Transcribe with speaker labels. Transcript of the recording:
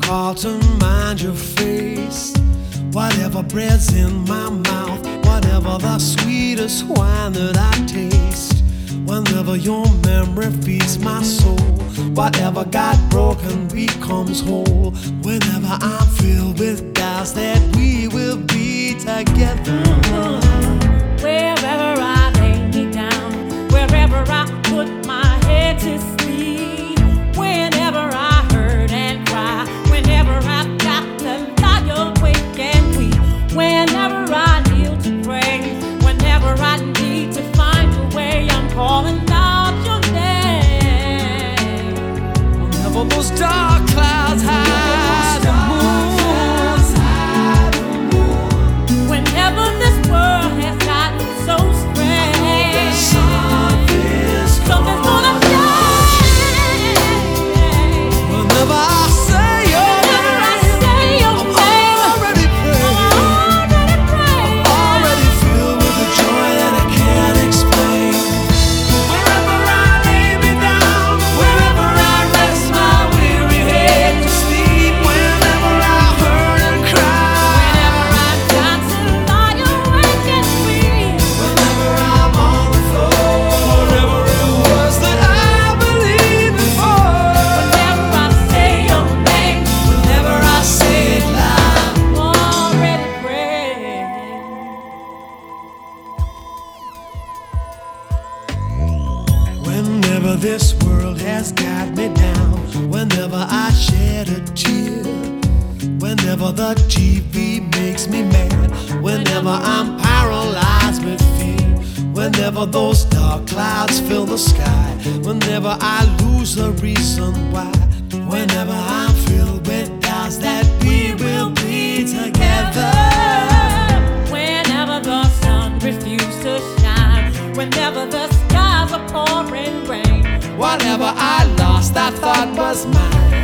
Speaker 1: call to mind your face. Whatever bread's in my mouth, whatever the sweetest wine that I taste, whenever your memory feeds my soul, whatever got broken becomes whole. Whenever I'm filled with doubts that we will be together.
Speaker 2: Wherever I lay me down, wherever I put my head to sleep, whenever I hurt and cry, whenever I've got to lie awake and weep, whenever I kneel to pray, whenever I need to find a way, I'm calling out your name.
Speaker 1: Whenever those dark clouds hide the moon,
Speaker 2: whenever this world has gotten so strange, something's gonna change.
Speaker 1: whenever I say your name, I'm already praying. I'm already filled with a joy that I can't explain. Wherever I lay me down, wherever I rest my weary head to sleep, whenever I hurt and cry,
Speaker 2: Whenever I've got to lie awake and weep,
Speaker 1: whenever I'm on the floor, whatever it was that I believed before,
Speaker 2: whenever I say your name,
Speaker 1: whenever I say it loud.
Speaker 2: I'm already praying.
Speaker 1: Whenever this world has got me down, whenever I shed a tear, whenever the TV makes me mad, whenever I'm paralyzed with fear, whenever those dark clouds fill the sky, whenever I lose the reason why, whenever I'm filled with doubts that we will be together.
Speaker 2: Whenever the sun refuses to shine, whenever the skies are pouring rain,
Speaker 1: Whatever I lost, I thought was mine,